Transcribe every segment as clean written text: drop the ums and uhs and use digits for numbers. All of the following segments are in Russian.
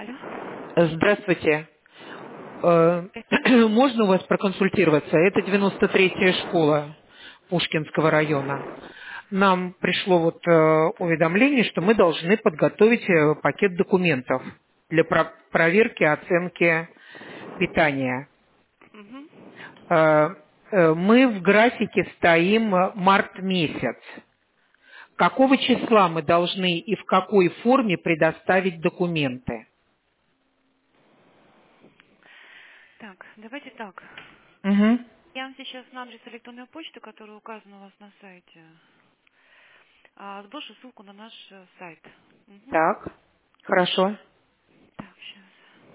Алло? Здравствуйте. Можно у вас проконсультироваться? Это 93-я школа Пушкинского района. Нам пришло уведомление, что мы должны подготовить пакет документов для проверки оценки питания. Угу. Мы в графике стоим март месяц. Какого числа мы должны и в какой форме предоставить документы? Так, давайте так. Мгм. Я вам сейчас на адрес электронной почты, который указан у вас на сайте, сброшу ссылку на наш сайт. Мгм. Так, хорошо. Так, сейчас.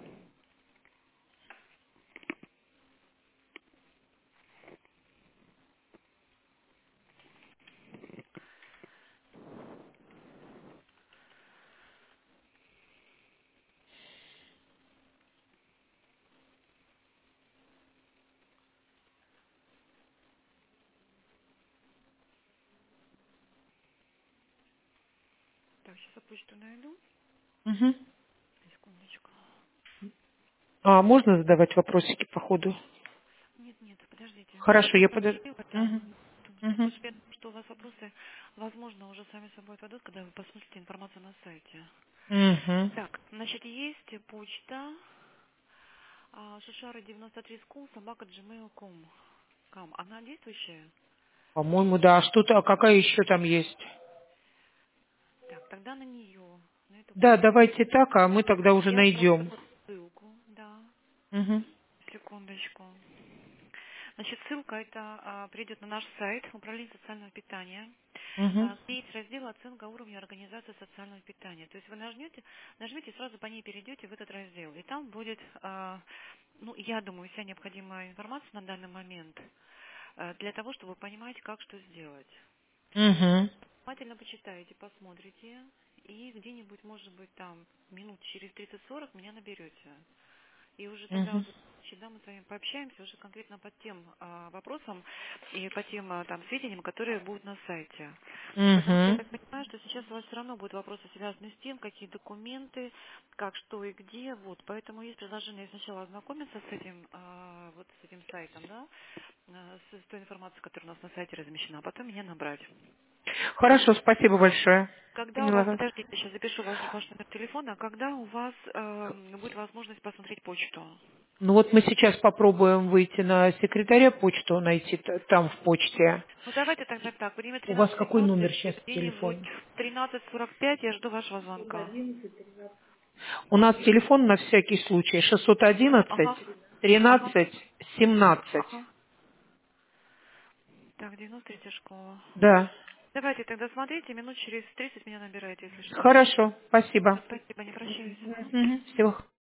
Так, сейчас я почту найду. Мгм. Секундочку. А можно задавать вопросики по ходу? Нет, нет, подождите. Я Хорошо, я просто подожду. открыла там. Мгм. Потому Мгм. что я думаю, что у вас вопросы, возможно, уже сами собой отойдут, когда вы посмотрите информацию на сайте. Мгм. Так, значит, есть почта Шишара 93 school собака gmail.com. Она действующая? По-моему, да. А что-то, а какая еще там есть? Так, тогда на нее, на эту Да, почту. давайте так, а мы тогда уже Я сбрасываю найдем. ссылку, да. Мгм. Секундочку. Значит, ссылка это придет на наш сайт Управление социального питания. Мгм. Где есть раздел «Оценка уровня организации социального питания». То есть вы нажмете, сразу по ней перейдете в этот раздел. И там будет, я думаю, вся необходимая информация на данный момент для того, чтобы понимать, как что сделать. Мгм. Внимательно почитаете, посмотрите, и где-нибудь, может быть, там минут через 30-40 меня наберете. И уже тогда Мгм. вот всегда мы с вами пообщаемся уже конкретно по тем вопросам и по тем там сведениям, которые будут на сайте. Потому что я Мгм. так понимаю, что сейчас у вас все равно будут вопросы, связанные с тем, какие документы, как, что и где. Вот. Поэтому есть предложение сначала ознакомиться с этим, с этим сайтом, да, с той информацией, которая у нас на сайте размещена, а потом меня набрать. Хорошо, спасибо большое. Когда у Поняла вас, вас. подождите, сейчас запишу ваш номер телефона, а когда у вас будет возможность посмотреть почту? Ну вот мы сейчас попробуем выйти на секретаря почту, найти там в почте. Ну, давайте тогда так. Время У вас 13 какой номер смотрит, сейчас где-нибудь телефона? в 13:45 я жду вашего звонка. У нас телефон на всякий случай 611 Ага. Ага. 13 17. Ага. Так, 93-я школа. Да. Давайте тогда смотрите, минут через 30 меня набираете, если что. Хорошо, спасибо. Спасибо, не прощаюсь. Всего